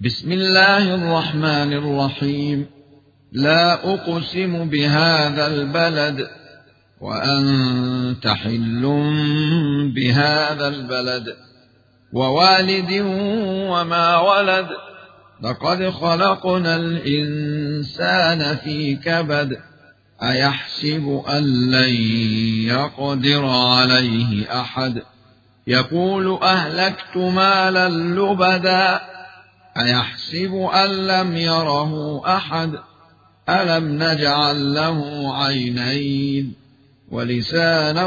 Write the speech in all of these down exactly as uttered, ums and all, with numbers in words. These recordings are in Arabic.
بسم الله الرحمن الرحيم. لا أقسم بهذا البلد وأنت حل بهذا البلد ووالد وما ولد لقد خلقنا الإنسان في كبد أيحسب أن لن يقدر عليه أحد يقول أهلكت مالا لبدا أيحسب أن لم يره أحد ألم نجعل له عينين ولسانا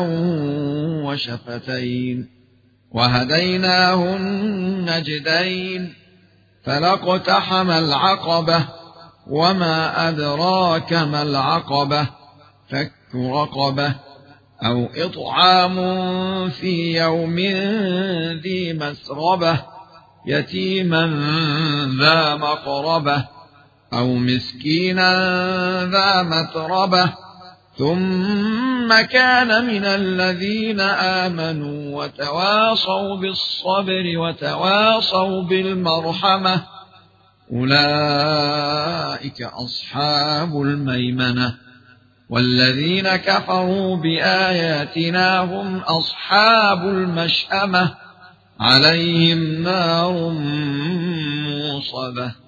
وشفتين وهديناه النجدين فلاقتحم العقبة وما أدراك ما العقبة فك رقبة أو إطعام في يوم ذي مسربة يتيما ذا مقربة أو مسكينا ذا متربة ثم كان من الذين آمنوا وتواصوا بالصبر وتواصوا بالمرحمة أولئك أصحاب الميمنة والذين كفروا بآياتنا هم أصحاب المشأمة عليهم نار موصدة.